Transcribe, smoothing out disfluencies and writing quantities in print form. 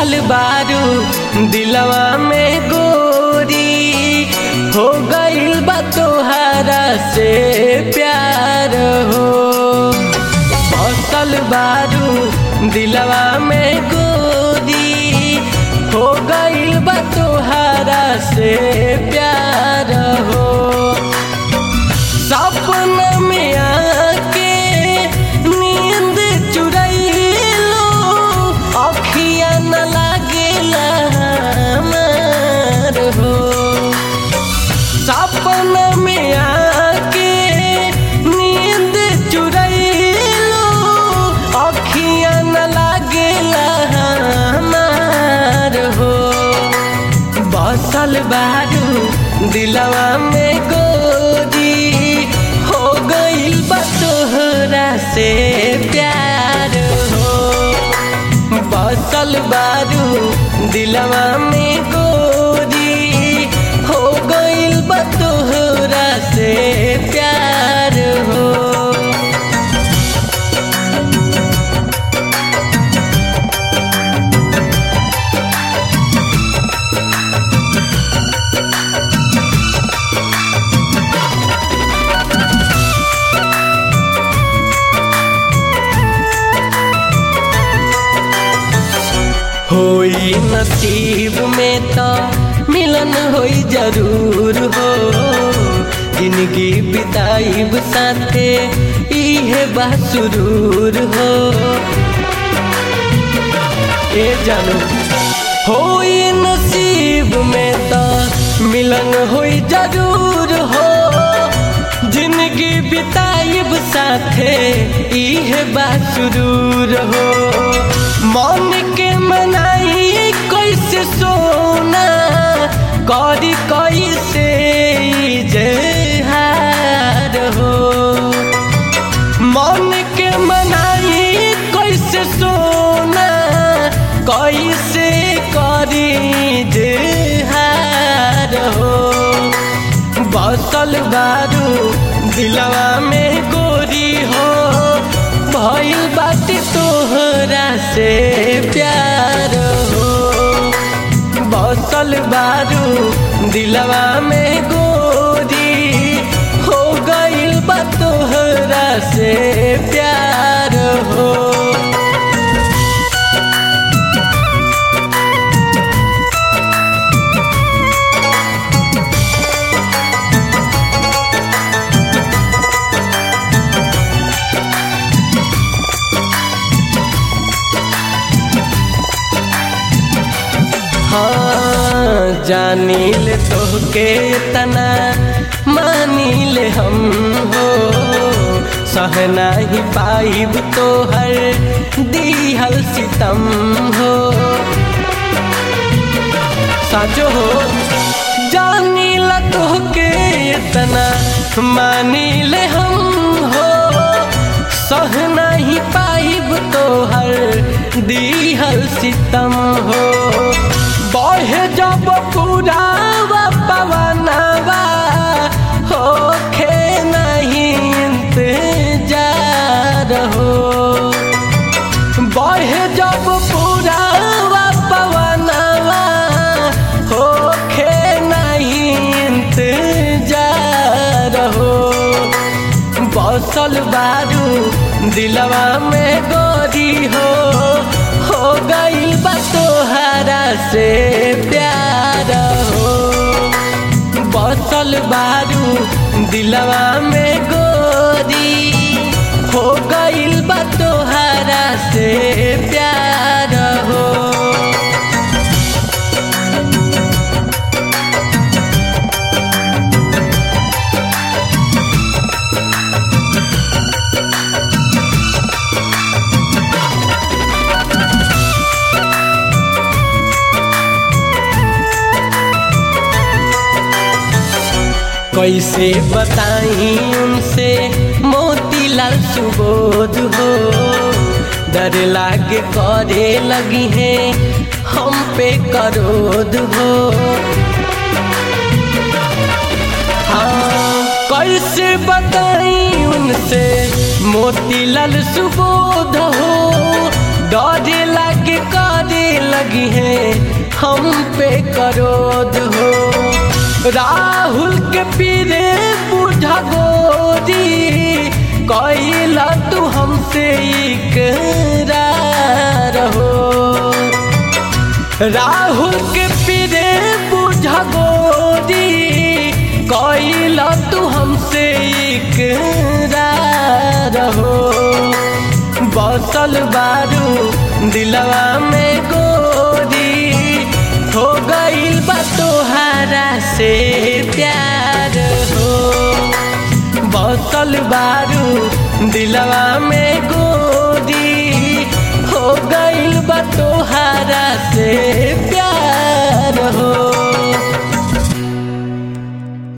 बसल बारू दिलवा में गोरी, हो गइल बा तोहरा से प्यार हो। बसल बारू दिलवा में गोरी, हो गइल बा तोहरा से प्यार हो। सपना में आके नींद चुरैलो, अखियाँ न लागेला हमार हो। सपना में आके नींद चुरैलो, अखियाँ न लागेला हमार हो। बसल बारू दिलवा में गोरी, हो गइल बा तोहरा से प्यार हो। बसल बारू दिलवा में गोरी, हो गइल बा तोहरा से प्यार हो। होई नसीब में तो मिलन होई जरूर हो। जिंदगी बिताइब साथे इहे बा सुरूर हो। ए जानो होई नसीब में तो मिलन होई जरूर हो। जिंदगी बिताइब साथे इहे बा सुरूर हो। मन के मनाई कैसे सोना, करी कैसे इजहार हो। मन के मनाई कैसे सोना, कैसे करी इजहार हो। बसल बारू दिलवा में गोरी हो, भइल बाटे तोहरा से प्यार हो। बसल बारू दिलवा में गोरी, हो गइल बा तोहरा से प्यार हो। हाँ जानिल तोहके तना मानिल हम हो। सह नाही पाइब तोहर दिहल सितम हो। साचो हो जानिल तोहके तना मानिल हम हो। सह नाही पाइब तोहर दिहल सितम हो। बहे जब पुरावा पवनवा, होखे नहीं इंतजार हो। बहे जब पुरावा पवनवा, होखे नहीं इंतजार हो। बसल बारू दिलवा में गोरी हो गइल बा तोहरा से प्यार हो। बसल बारू दिलवा में गोरी, हो गइल बा तोहरा से प्यार हो। कैसे बताई उनसे मोतीलाल सुबोध हो। डर लागे करे लगी है हम पे क्रोध हो। हाँ कैसे बताई उनसे मोतीलाल सुबोध हो। डर लागे के करे लगी है हम पे करोध हो। राहुल के पीरे बूढ़ा गोरी कैला तू हमसे इकरार हो। राहुल के पीरे बूढ़ा गोरी कैला तू हमसे इकरार हो। बसल बारू दिलवा में गोरी हो गइल बा तोहरा से प्यार हो। बसल बारू दिलवा में